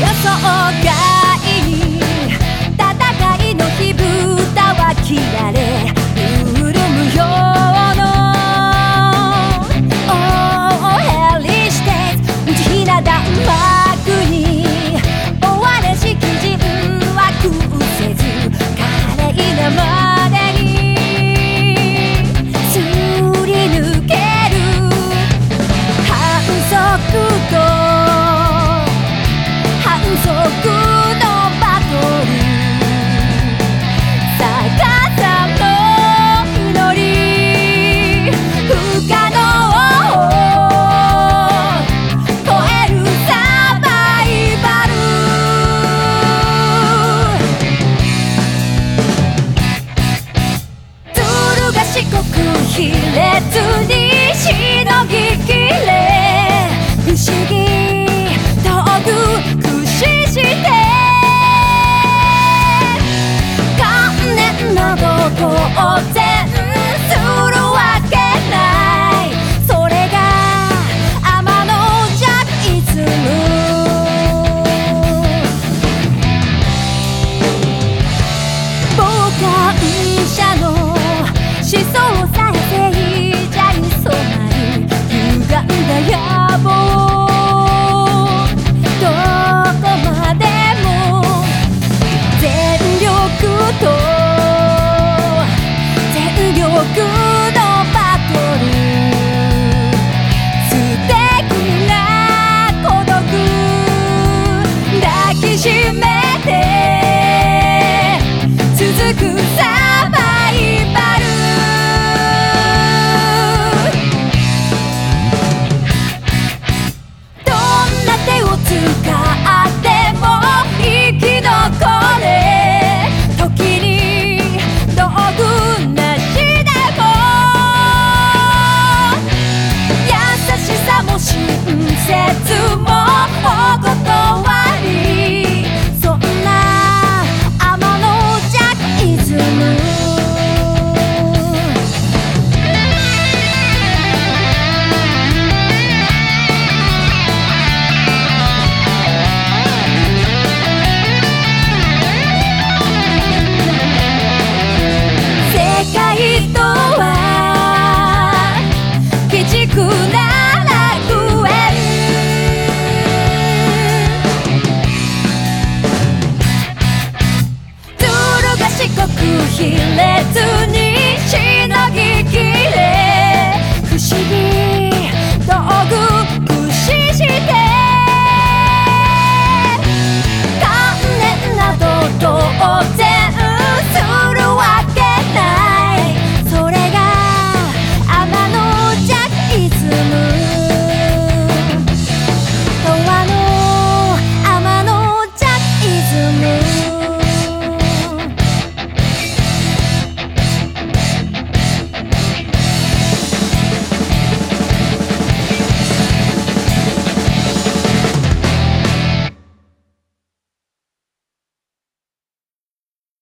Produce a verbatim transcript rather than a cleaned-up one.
予想外に戦いの火蓋は切られ潤むようのオーヘリして無慈悲な弾幕に追われし鬼人は屈せず華麗なまでにすり抜ける反則と反則のバトル逆さの祈り不可能を超えるサバイバル鶴が四国卑劣にしのぎきれ不思議道具駆使して観念など当然するわけないそれが天の弱イズム傍観者の思想さえ正者に染まり歪んだ野望どこまでも全力と全力のバトル素敵な孤独抱きしめ